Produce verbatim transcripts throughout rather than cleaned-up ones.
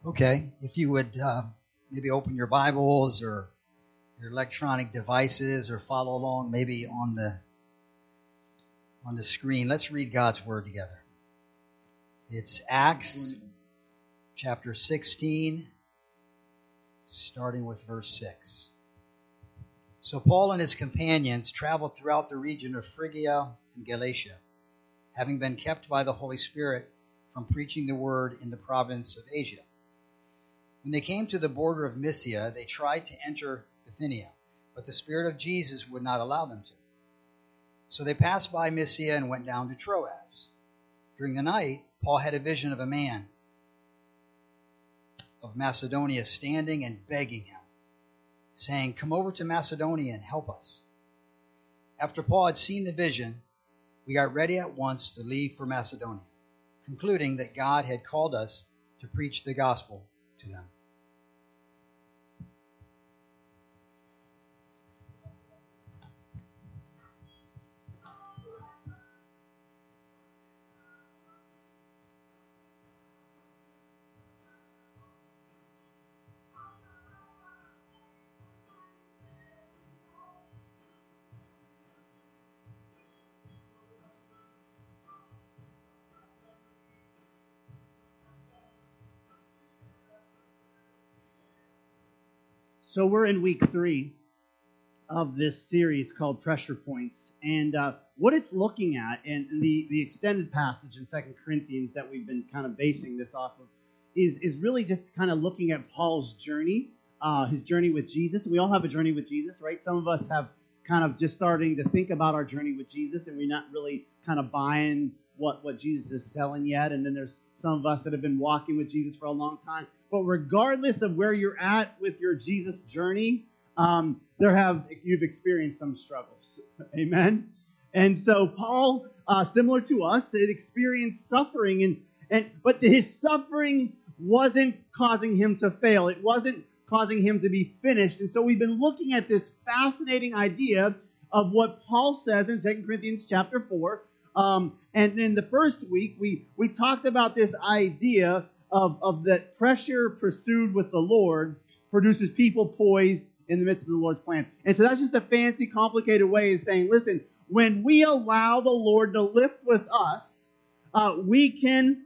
Okay, if you would uh, maybe open your Bibles or your electronic devices or follow along maybe on the on the screen. Let's read God's Word together. It's Acts chapter sixteen, starting with verse six. So Paul and his companions traveled throughout the region of Phrygia and Galatia, having been kept by the Holy Spirit from preaching the word in the province of Asia. When they came to the border of Mysia, they tried to enter Bithynia, but the Spirit of Jesus would not allow them to. So they passed by Mysia and went down to Troas. During the night, Paul had a vision of a man of Macedonia standing and begging him, saying, "Come over to Macedonia and help us." After Paul had seen the vision, we got ready at once to leave for Macedonia, concluding that God had called us to preach the gospel to them. So we're in week three of this series called Pressure Points. And uh, what it's looking at, and the, the extended passage in Second Corinthians that we've been kind of basing this off of, is, is really just kind of looking at Paul's journey, uh, his journey with Jesus. We all have a journey with Jesus, right? Some of us have kind of just starting to think about our journey with Jesus, and we're not really kind of buying what, what Jesus is selling yet. And then there's some of us that have been walking with Jesus for a long time. But regardless of where you're at with your Jesus journey, um, there have you've experienced some struggles. Amen? And so Paul, uh, similar to us, had experienced suffering, and, and but his suffering wasn't causing him to fail. It wasn't causing him to be finished. And so we've been looking at this fascinating idea of what Paul says in Second Corinthians chapter four. Um, and in the first week, we, we talked about this idea of, of that pressure pursued with the Lord produces people poised in the midst of the Lord's plan. And so that's just a fancy, complicated way of saying, listen, when we allow the Lord to lift with us, uh, we can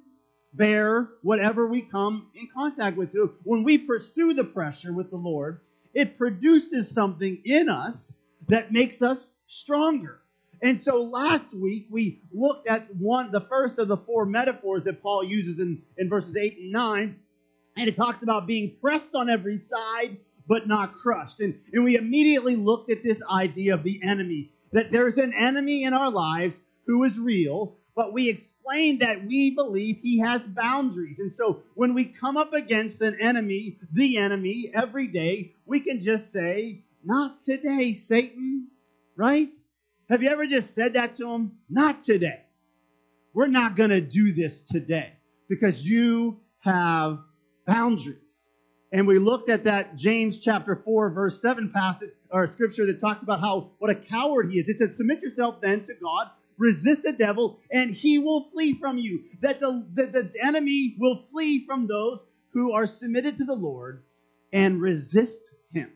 bear whatever we come in contact with. When we pursue the pressure with the Lord, it produces something in us that makes us stronger. And so last week, we looked at one, the first of the four metaphors that Paul uses in, in verses eight and nine. And it talks about being pressed on every side, but not crushed. And, and we immediately looked at this idea of the enemy, that there's an enemy in our lives who is real, but we explained that we believe he has boundaries. And so when we come up against an enemy, the enemy, every day, we can just say, "Not today, Satan," right? Have you ever just said that to him? Not today. We're not going to do this today because you have boundaries. And we looked at that James chapter four, verse seven passage or scripture that talks about how what a coward he is. It says, "Submit yourself then to God, resist the devil, and he will flee from you." That the, the, the enemy will flee from those who are submitted to the Lord and resist him.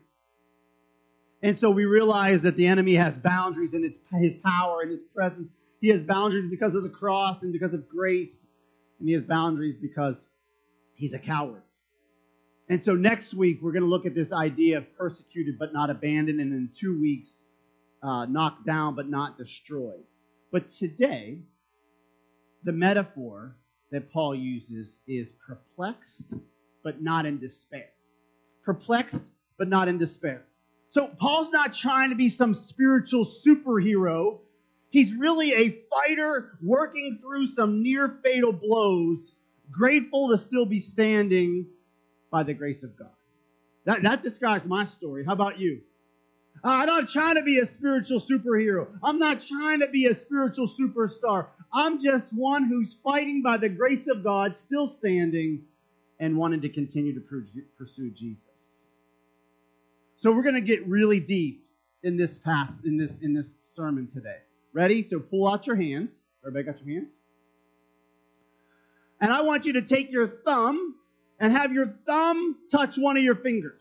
And so we realize that the enemy has boundaries in his power and his presence. He has boundaries because of the cross and because of grace. And he has boundaries because he's a coward. And so next week, we're going to look at this idea of persecuted but not abandoned. And in two weeks, uh, knocked down but not destroyed. But today, the metaphor that Paul uses is perplexed but not in despair. Perplexed but not in despair. So Paul's not trying to be some spiritual superhero. He's really a fighter working through some near fatal blows, grateful to still be standing by the grace of God. That, that describes my story. How about you? Uh, I'm not trying to be a spiritual superhero. I'm not trying to be a spiritual superstar. I'm just one who's fighting by the grace of God, still standing and wanting to continue to pursue Jesus. So we're going to get really deep in this past, in this in this sermon today. Ready? So pull out your hands. Everybody got your hands? And I want you to take your thumb and have your thumb touch one of your fingers.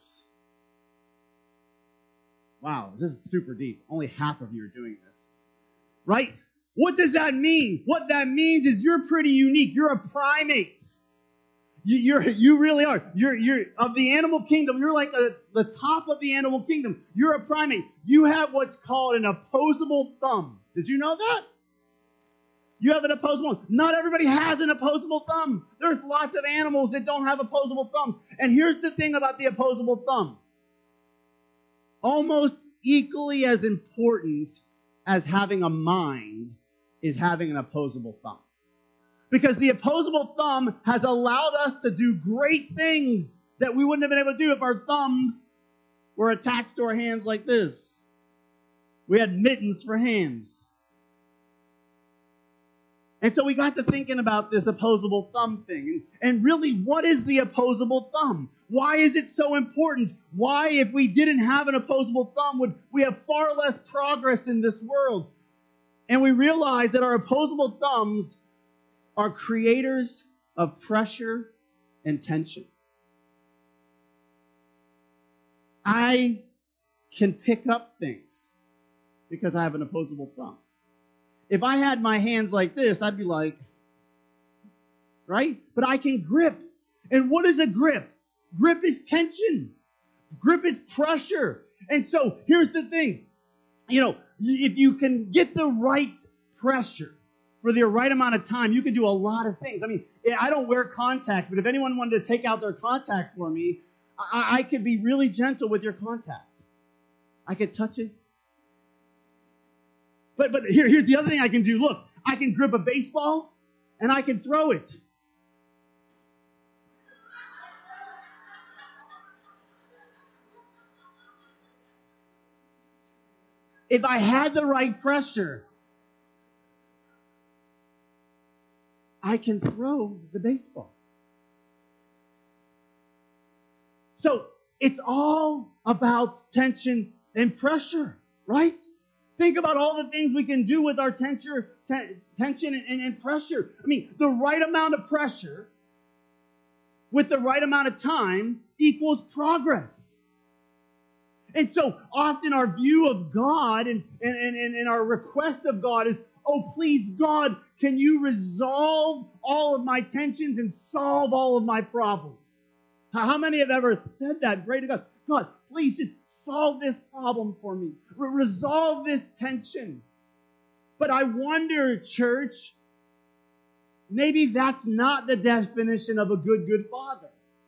Wow, this is super deep. Only half of you are doing this. Right? What does that mean? What that means is you're pretty unique. You're a primate. You, you're, you really are. You're, you're of the animal kingdom. You're like a, the top of the animal kingdom. You're a primate. You have what's called an opposable thumb. Did you know that? You have an opposable. Not everybody has an opposable thumb. There's lots of animals that don't have opposable thumbs. And here's the thing about the opposable thumb. Almost equally as important as having a mind is having an opposable thumb. Because the opposable thumb has allowed us to do great things that we wouldn't have been able to do if our thumbs were attached to our hands like this. We had mittens for hands. And so we got to thinking about this opposable thumb thing. And, and really, what is the opposable thumb? Why is it so important? Why, if we didn't have an opposable thumb, would we have far less progress in this world? And we realize that our opposable thumbs are creators of pressure and tension. I can pick up things because I have an opposable thumb. If I had my hands like this, I'd be like, right? But I can grip. And what is a grip? Grip is tension. Grip is pressure. And so here's the thing. You know, if you can get the right pressure for the right amount of time, you can do a lot of things. I mean, I don't wear contacts, but if anyone wanted to take out their contact for me, I, I could be really gentle with your contact. I could touch it. But but here, here's the other thing I can do. Look, I can grip a baseball and I can throw it. If I had the right pressure, I can throw the baseball. So it's all about tension and pressure, right? Think about all the things we can do with our tension, ten, tension and, and, and pressure. I mean, the right amount of pressure with the right amount of time equals progress. And so often our view of God and, and, and, and our request of God is, oh, please, God, can you resolve all of my tensions and solve all of my problems? How many have ever said that? Pray to God, God, please just solve this problem for me. Re- resolve this tension. But I wonder, church, maybe that's not the definition of a good, good father.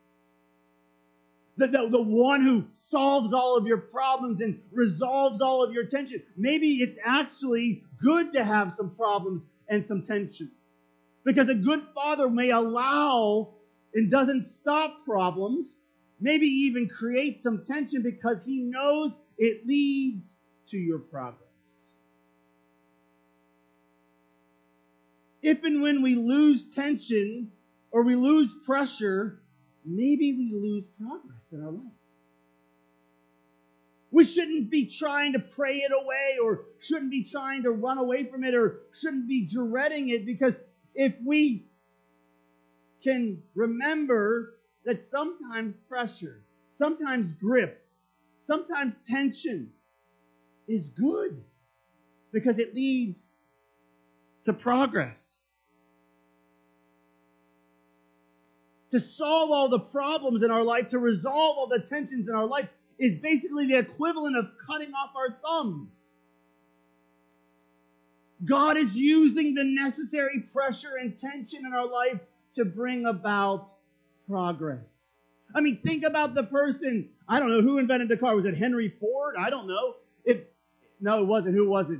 The, the, the one who solves all of your problems and resolves all of your tension. Maybe it's actually good to have some problems and some tension. Because a good father may allow and doesn't stop problems, maybe even create some tension because he knows it leads to your progress. If and when we lose tension or we lose pressure, maybe we lose progress in our life. We shouldn't be trying to pray it away or shouldn't be trying to run away from it or shouldn't be dreading it, because if we can remember that sometimes pressure, sometimes grip, sometimes tension is good because it leads to progress. To solve all the problems in our life, to resolve all the tensions in our life, is basically the equivalent of cutting off our thumbs. God is using the necessary pressure and tension in our life to bring about progress. I mean, think about the person, I don't know, who invented the car? Was it Henry Ford? I don't know. If No, it wasn't. Who was it?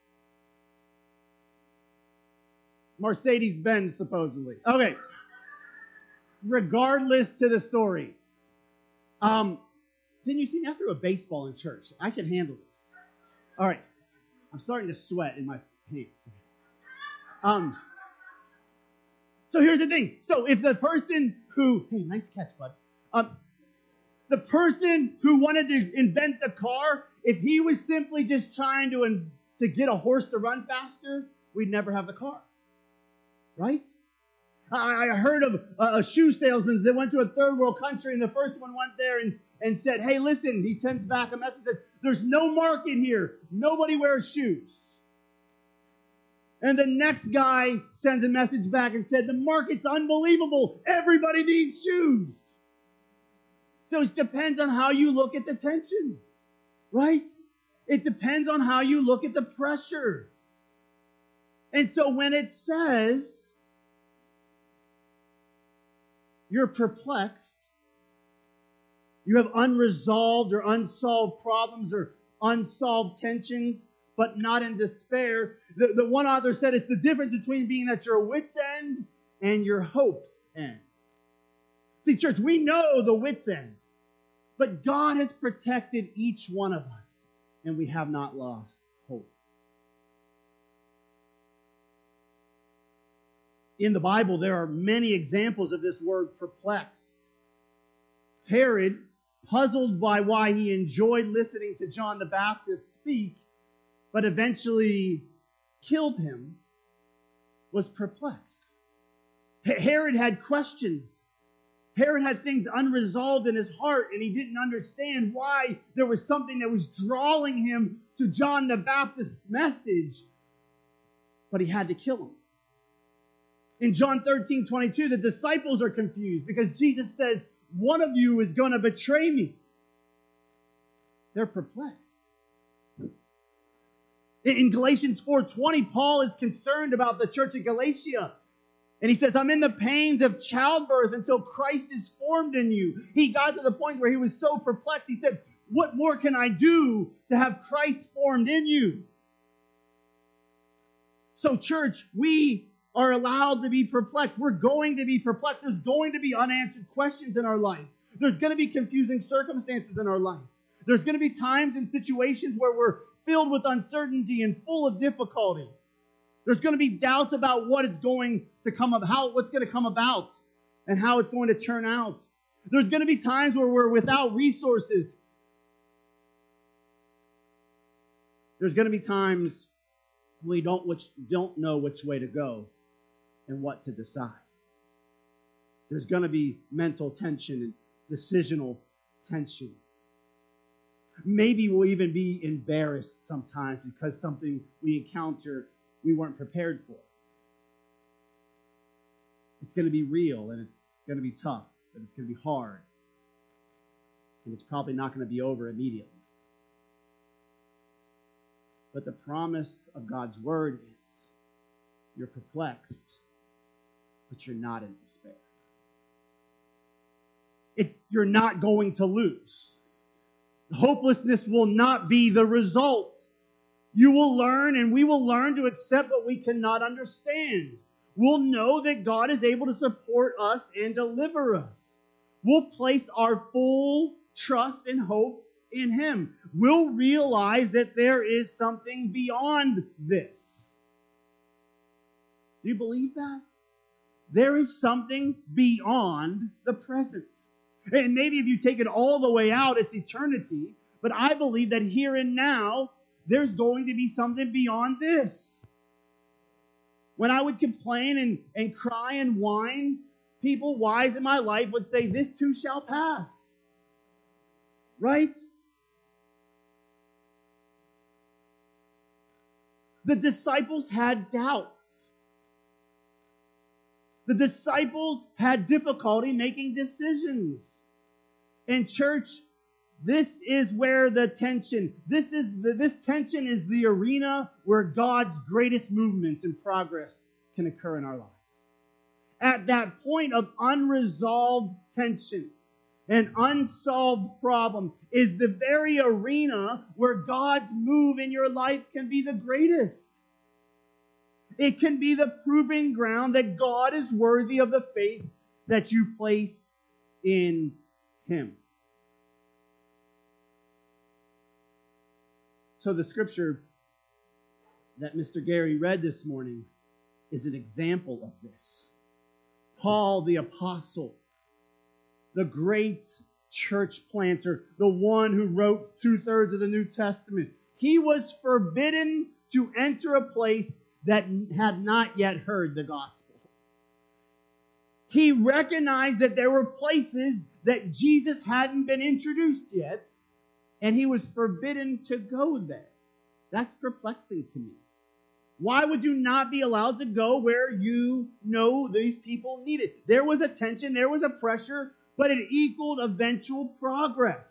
Mercedes-Benz, supposedly. Okay. Regardless to the story. Um, then you see me, I threw a baseball in church. I can handle this. All right. I'm starting to sweat in my pants. Um, so here's the thing. So if the person who, hey, nice catch, bud. Um, the person who wanted to invent the car, if he was simply just trying to, in, to get a horse to run faster, we'd never have the car. Right? I I heard of a, a shoe salesman that went to a third world country, and the first one went there and, and said, hey, listen, he sends back a message that there's no market here. Nobody wears shoes. And the next guy sends a message back and said, the market's unbelievable. Everybody needs shoes. So it depends on how you look at the tension, right? It depends on how you look at the pressure. And so when it says you're perplexed, you have unresolved or unsolved problems or unsolved tensions, but not in despair. The, the one author said it's the difference between being at your wit's end and your hope's end. See, church, we know the wit's end, but God has protected each one of us, and we have not lost hope. In the Bible, there are many examples of this word perplexed. Herod, puzzled by why he enjoyed listening to John the Baptist speak, but eventually killed him, was perplexed. Herod had questions. Herod had things unresolved in his heart, and he didn't understand why there was something that was drawing him to John the Baptist's message, but he had to kill him. In John thirteen twenty-two, the disciples are confused because Jesus says, one of you is going to betray me. They're perplexed. In Galatians four twenty, Paul is concerned about the church of Galatia. And he says, I'm in the pains of childbirth until Christ is formed in you. He got to the point where he was so perplexed, he said, what more can I do to have Christ formed in you? So church, we are allowed to be perplexed. We're going to be perplexed. There's going to be unanswered questions in our life. There's going to be confusing circumstances in our life. There's going to be times and situations where we're filled with uncertainty and full of difficulty. There's going to be doubts about what is going to come up, how what's going to come about, and how it's going to turn out. There's going to be times where we're without resources. There's going to be times we don't which don't know which way to go and what to decide. There's going to be mental tension and decisional tension. Maybe we'll even be embarrassed sometimes because something we encounter we weren't prepared for. It's going to be real, and it's going to be tough, and it's going to be hard, and it's probably not going to be over immediately. But the promise of God's word is you're perplexed, but you're not in despair. It's you're not going to lose. Hopelessness will not be the result. You will learn, and we will learn to accept what we cannot understand. We'll know that God is able to support us and deliver us. We'll place our full trust and hope in Him. We'll realize that there is something beyond this. Do you believe that? There is something beyond the present. And maybe if you take it all the way out, it's eternity. But I believe that here and now, there's going to be something beyond this. When I would complain and, and cry and whine, people wise in my life would say, this too shall pass. Right? The disciples had doubts. The disciples had difficulty making decisions. And church, this is where the tension, this is the, this tension is the arena where God's greatest movements and progress can occur in our lives. At that point of unresolved tension and unsolved problem is the very arena where God's move in your life can be the greatest. It can be the proving ground that God is worthy of the faith that you place in Him. So the scripture that Mister Gary read this morning is an example of this. Paul the apostle, the great church planter, the one who wrote two-thirds of the New Testament, he was forbidden to enter a place that had not yet heard the gospel. He recognized that there were places that Jesus hadn't been introduced yet, and he was forbidden to go there. That's perplexing to me. Why would you not be allowed to go where you know these people need it? There was a tension, there was a pressure, but it equaled eventual progress.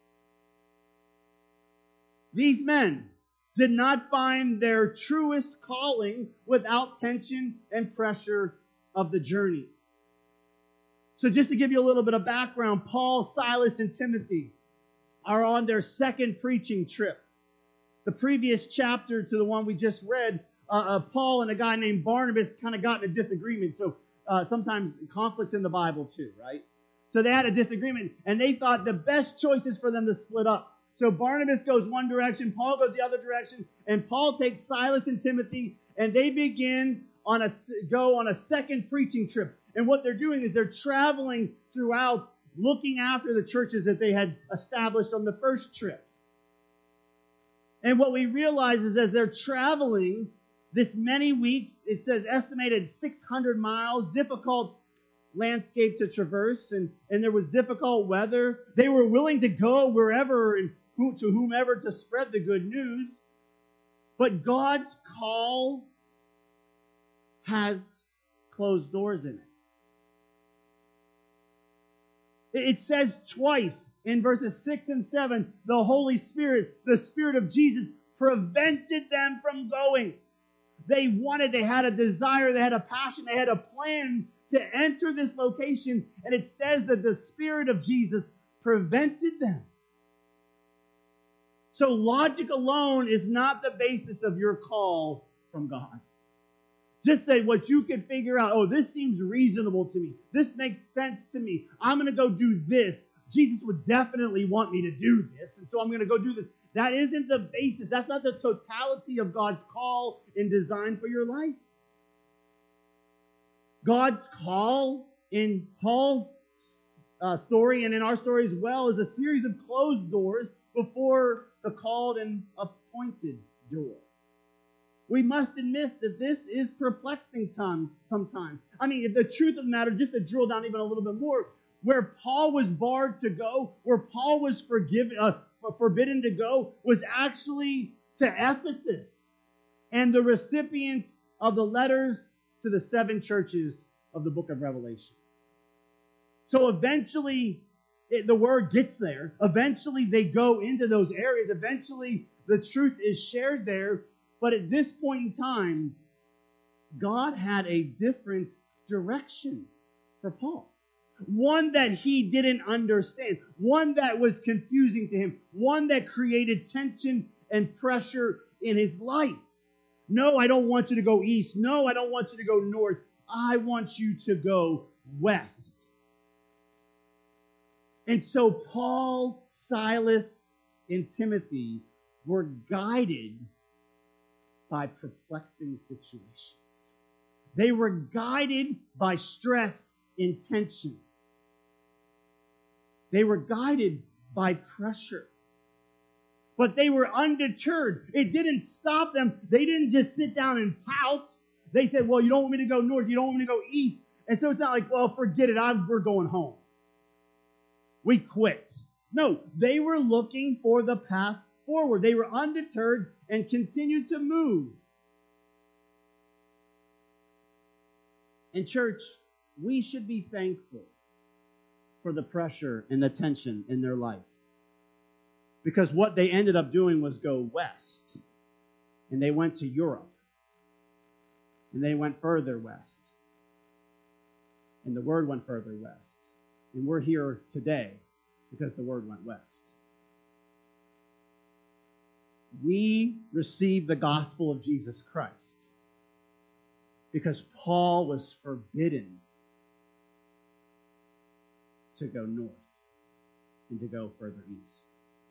These men did not find their truest calling without tension and pressure of the journey. So just to give you a little bit of background, Paul, Silas, and Timothy are on their second preaching trip. The previous chapter to the one we just read, uh, uh, Paul and a guy named Barnabas kind of got in a disagreement. So uh, sometimes conflicts in the Bible too, right? So they had a disagreement, and they thought the best choice is for them to split up. So Barnabas goes one direction, Paul goes the other direction, and Paul takes Silas and Timothy, and they begin on a go on a second preaching trip. And what they're doing is they're traveling throughout, looking after the churches that they had established on the first trip. And what we realize is as they're traveling this many weeks, it says estimated six hundred miles, difficult landscape to traverse, and, and there was difficult weather. They were willing to go wherever and who, to whomever to spread the good news. But God's call has closed doors in it. It says twice in verses six and seven, the Holy Spirit, the Spirit of Jesus, prevented them from going. They wanted, they had a desire, they had a passion, they had a plan to enter this location, and it says that the Spirit of Jesus prevented them. So logic alone is not the basis of your call from God. Just say what you can figure out. Oh, this seems reasonable to me. This makes sense to me. I'm going to go do this. Jesus would definitely want me to do this, and so I'm going to go do this. That isn't the basis. That's not the totality of God's call and design for your life. God's call in Paul's uh, story and in our story as well is a series of closed doors before the called and appointed door. We must admit that this is perplexing sometimes. I mean, if the truth of the matter, just to drill down even a little bit more, where Paul was barred to go, where Paul was forgiven, uh, forbidden to go, was actually to Ephesus and the recipients of the letters to the seven churches of the book of Revelation. So eventually, it, the word gets there. Eventually, they go into those areas. Eventually, the truth is shared there. But at this point in time, God had a different direction for Paul. One that he didn't understand. One that was confusing to him. One that created tension and pressure in his life. No, I don't want you to go east. No, I don't want you to go north. I want you to go west. And so Paul, Silas, and Timothy were guided by perplexing situations. They were guided by stress and tension. They were guided by pressure. But they were undeterred. It didn't stop them. They didn't just sit down and pout. They said, well, you don't want me to go north. You don't want me to go east. And so it's not like, well, forget it. I'm, we're going home. We quit. No, they were looking for the path forward. They were undeterred and continued to move. In church, we should be thankful for the pressure and the tension in their life. Because what they ended up doing was go west. And they went to Europe. And they went further west. And the word went further west. And we're here today because the word went west. We received the gospel of Jesus Christ because Paul was forbidden to go north and to go further east.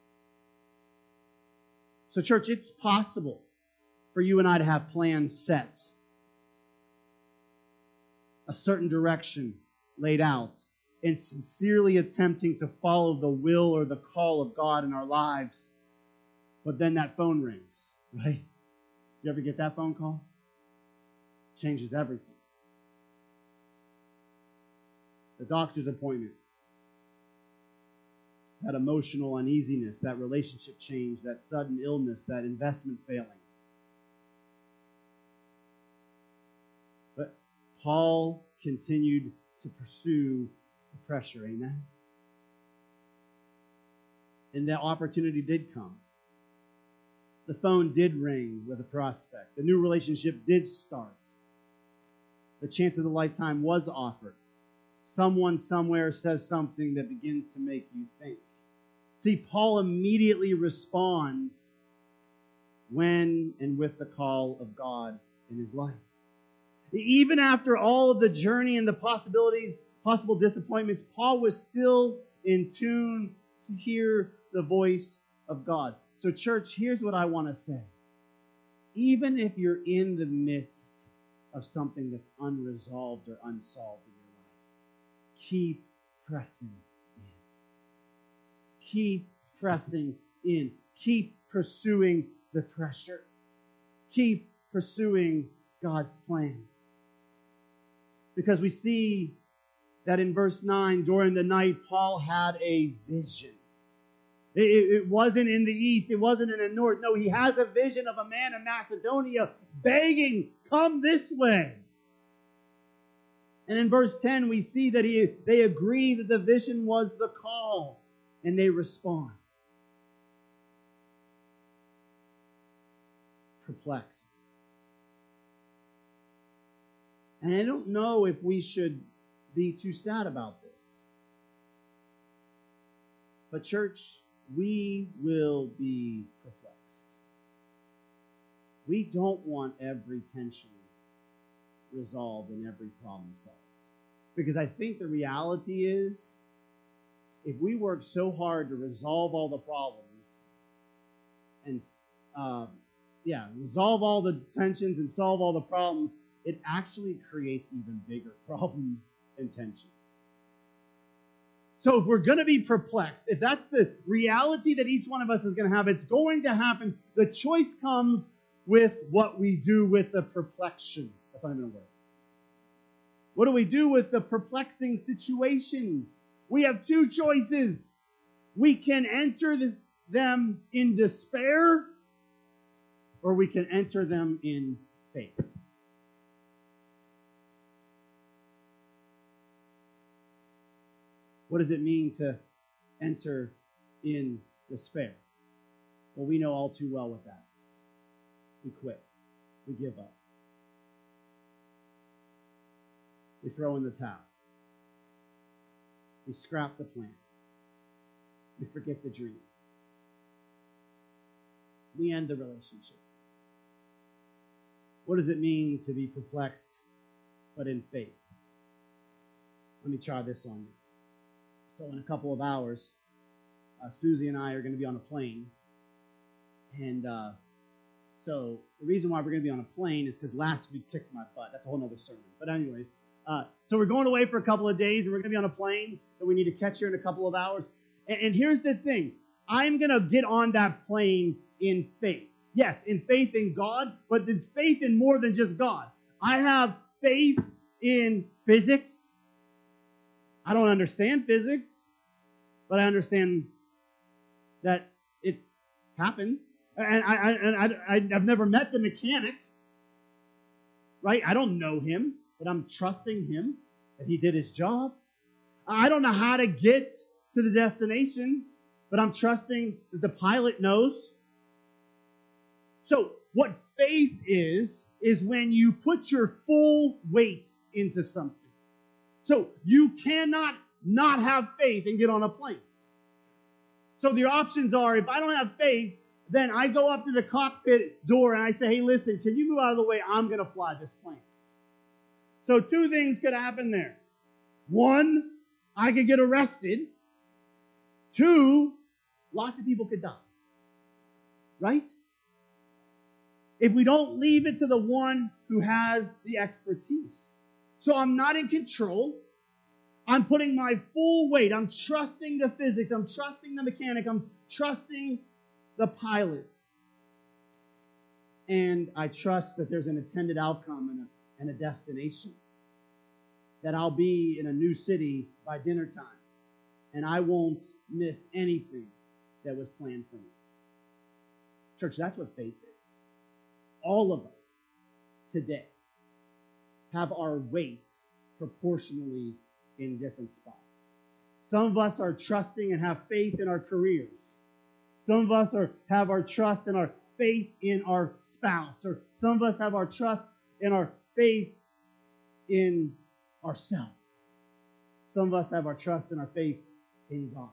So, church, it's possible for you and I to have plans set, a certain direction laid out, and sincerely attempting to follow the will or the call of God in our lives. But then that phone rings, right? You ever get that phone call? Changes everything. the doctor's appointment, that emotional uneasiness, that relationship change, that sudden illness, that investment failing. But Paul continued to pursue the pressure, amen? And that opportunity did come. The phone did ring with a prospect. The new relationship did start. The chance of a lifetime was offered. Someone somewhere says something that begins to make you think. See, Paul immediately responds when and with the call of God in his life. Even after all of the journey and the possibilities, possible disappointments, Paul was still in tune to hear the voice of God. So church, here's what I want to say. Even if you're in the midst of something that's unresolved or unsolved in your life, keep pressing in. Keep pressing in. Keep pursuing the pressure. Keep pursuing God's plan. Because we see that in verse nine, during the night, Paul had a vision. It, it wasn't in the east. It wasn't in the north. No, he has a vision of a man in Macedonia begging, come this way. And in verse ten, we see that he, they agree that the vision was the call, and they respond. Perplexed. And I don't know if we should be too sad about this. But church, we will be perplexed. We don't want every tension resolved and every problem solved. Because I think the reality is, if we work so hard to resolve all the problems and, uh, yeah, resolve all the tensions and solve all the problems, it actually creates even bigger problems and tensions. So if we're going to be perplexed, if that's the reality that each one of us is going to have, it's going to happen. The choice comes with what we do with the perplexion. That's not even a word. What do we do with the perplexing situations? We have two choices. We can enter the, them in despair, or we can enter them in faith. What does it mean to enter in despair? Well, we know all too well what that is. We quit. We give up. We throw in the towel. We scrap the plan. We forget the dream. We end the relationship. What does it mean to be perplexed but in faith? Let me try this on you. So in a couple of hours, uh, Susie and I are going to be on a plane. And uh, so the reason why we're going to be on a plane is because last week kicked my butt. That's a whole other sermon. But anyways, uh, so we're going away for a couple of days, and we're going to be on a plane that we need to catch here in a couple of hours. And, and here's the thing. I'm going to get on that plane in faith. Yes, in faith in God, but it's faith in more than just God. I have faith in physics. I don't understand physics, but I understand that it happens. And, I, I, and I, I, I've never met the mechanic, right? I don't know him, but I'm trusting him that he did his job. I don't know how to get to the destination, but I'm trusting that the pilot knows. So what faith is, is when you put your full weight into something. So you cannot not have faith and get on a plane. So the options are, if I don't have faith, then I go up to the cockpit door and I say, hey, listen, can you move out of the way? I'm going to fly this plane. So two things could happen there. One, I could get arrested. Two, lots of people could die. Right? If we don't leave it to the one who has the expertise. So I'm not in control. I'm putting my full weight. I'm trusting the physics. I'm trusting the mechanic. I'm trusting the pilot. And I trust that there's an intended outcome and a, and a destination. that I'll be in a new city by dinner time, and I won't miss anything that was planned for me. Church, that's what faith is. All of us today have our weights proportionally in different spots. Some of us are trusting and have faith in our careers. Some of us are have our trust and our faith in our spouse. Or some of us have our trust and our faith in ourselves. Some of us have our trust and our faith in God.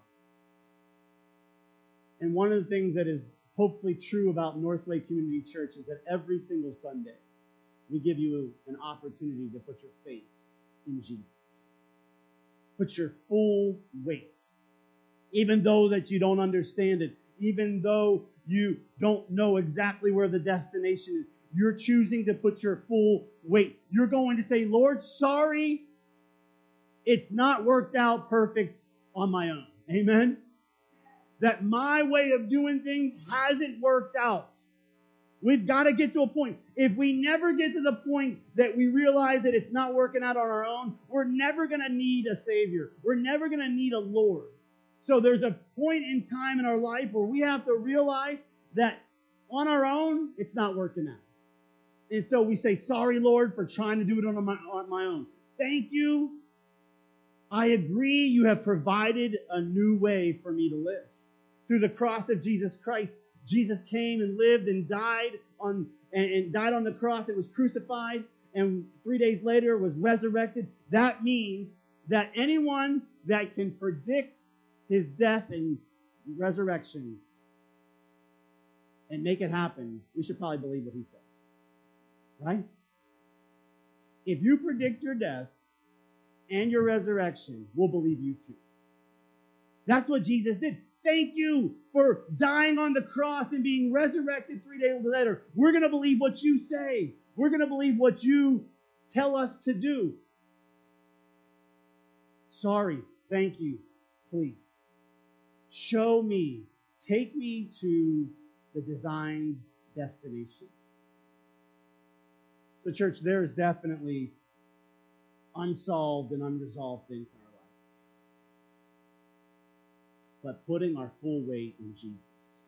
And one of the things that is hopefully true about Northlake Community Church is that every single Sunday we give you an opportunity to put your faith in Jesus. Put your full weight. Even though that you don't understand it, even though you don't know exactly where the destination is, you're choosing to put your full weight. You're going to say, Lord, sorry, it's not worked out perfect on my own. Amen? That my way of doing things hasn't worked out. We've got to get to a point. If we never get to the point that we realize that it's not working out on our own, we're never going to need a Savior. We're never going to need a Lord. So there's a point in time in our life where we have to realize that on our own, it's not working out. And so we say, sorry, Lord, for trying to do it on my, on my own. Thank you. I agree you have provided a new way for me to live. Through the cross of Jesus Christ, Jesus came and lived and died on and, and died on the cross. It was crucified, and three days later was resurrected. That means that anyone that can predict his death and resurrection and make it happen, we should probably believe what he says. Right? If you predict your death and your resurrection, we'll believe you too. That's what Jesus did. Thank you for dying on the cross and being resurrected three days later. We're going to believe what you say. We're going to believe what you tell us to do. Sorry. Thank you. Please. Show me. Take me to the designed destination. So, church, there is definitely unsolved and unresolved things in our life. But putting our full weight in Jesus,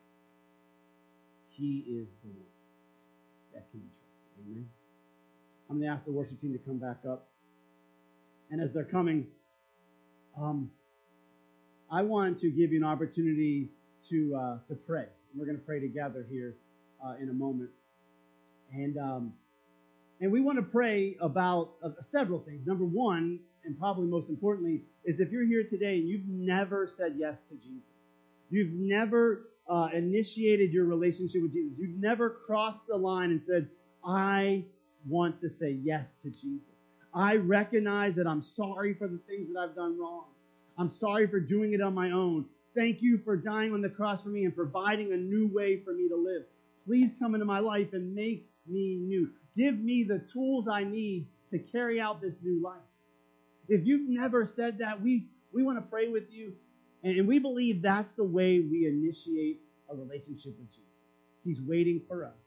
He is the one that can be trusted. Amen. I'm going to ask the worship team to come back up. And as they're coming, um, I want to give you an opportunity to uh, to pray. We're going to pray together here uh, in a moment. And um, and we want to pray about uh, several things. Number one, and probably most importantly, is if you're here today and you've never said yes to Jesus, you've never uh, initiated your relationship with Jesus, you've never crossed the line and said, I want to say yes to Jesus. I recognize that I'm sorry for the things that I've done wrong. I'm sorry for doing it on my own. Thank you for dying on the cross for me and providing a new way for me to live. Please come into my life and make me new. Give me the tools I need to carry out this new life. If you've never said that, we, we want to pray with you. And we believe that's the way we initiate a relationship with Jesus. He's waiting for us.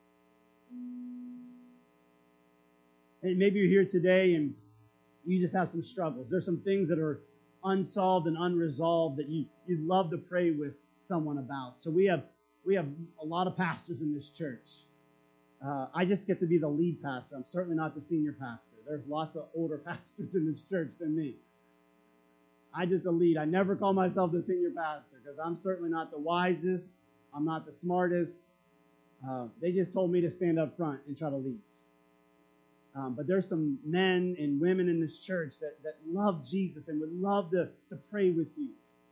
And maybe you're here today and you just have some struggles. There's some things that are unsolved and unresolved that you, you'd love to pray with someone about. So we have we have a lot of pastors in this church. Uh, I just get to be the lead pastor. I'm certainly not the senior pastor. There's lots of older pastors in this church than me. I just the lead. I never call myself the senior pastor because I'm certainly not the wisest. I'm not the smartest. Uh, they just told me to stand up front and try to lead. Um, but there's some men and women in this church that, that love Jesus and would love to, to pray with you.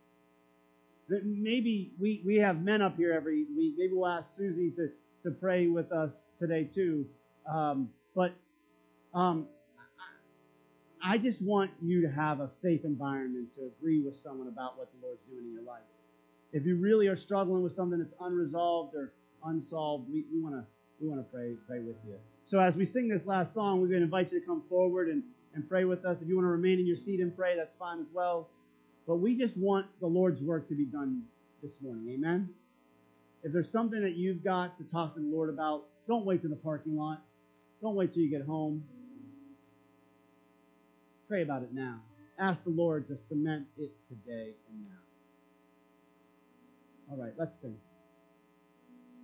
Maybe we, we have men up here every week. Maybe we'll ask Susie to, to pray with us today too. Um, but um, I just want you to have a safe environment to agree with someone about what the Lord's doing in your life. If you really are struggling with something that's unresolved or unsolved, we, we want to we want to pray pray with you. So as we sing this last song, we're going to invite you to come forward and, and pray with us. If you want to remain in your seat and pray, that's fine as well. But we just want the Lord's work to be done this morning. Amen? If there's something that you've got to talk to the Lord about, don't wait to the parking lot. Don't wait till you get home. Pray about it now. Ask the Lord to cement it today and now. All right, let's sing.